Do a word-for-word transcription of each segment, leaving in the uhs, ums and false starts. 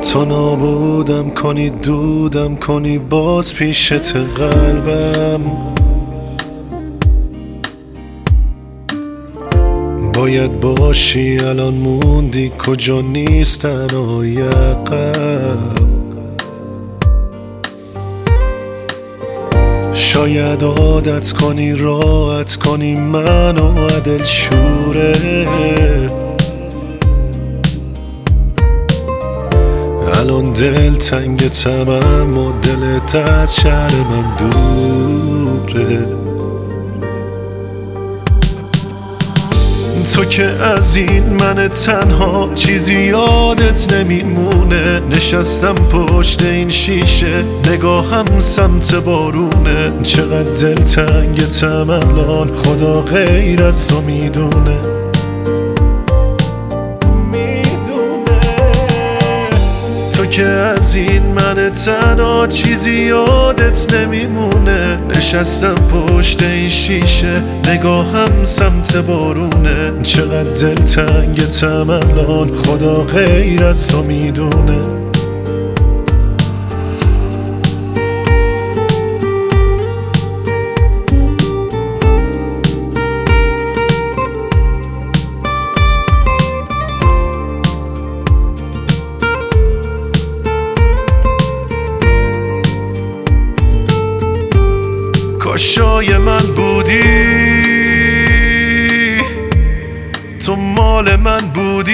تو نابودم کنی، دودم کنی باز پیشت قلبم. باید باشی الان موندی کجا نیستن آیقم. شاید عادت کنی راحت کنی منو عدل شوره. الان دل تنگ تمام و دلت از شهر من دوره. تو که از این من تنها چیزی یادت نمیمونه. نشستم پشت این شیشه نگاهم سمت بارونه. چقدر دل تنگتم الان خدا غیر از تو میدونه. تو که از این من تنها چیزی یادت نمیمونه. نشستم پشت این شیشه نگاهم سمت بارونه. چقدر دل تنگتم الان خدا غیر از تو میدونه. کاشای من بودی، تو مال من بودی،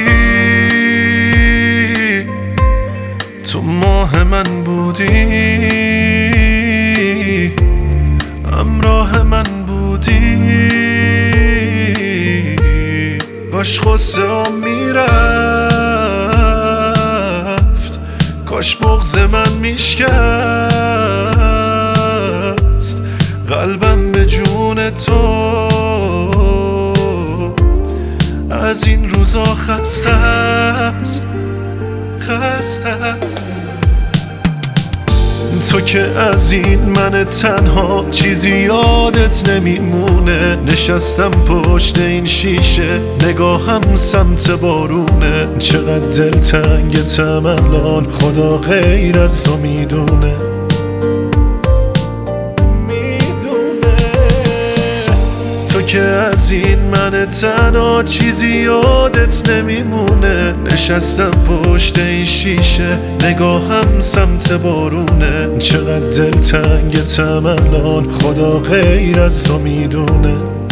تو ماه من بودی، همراه من بودی. کاش غصه ها میرفت، کاش بغض من میشکست قلبم به جون تو. از این روزا خسته است، خسته است. تو که از این من تنها چیزی یادت نمیمونه. نشستم پشت این شیشه نگاهم سمت بارونه. چقدر دل تنگتم الان خدا غیر از تو میدونه. تو که از این من تنها چیزی یادت نمیمونه. نشستم پشت این شیشه نگاهم سمت بارونه. چقدر دل تنگتم الان خدا غیر از تو میدونه.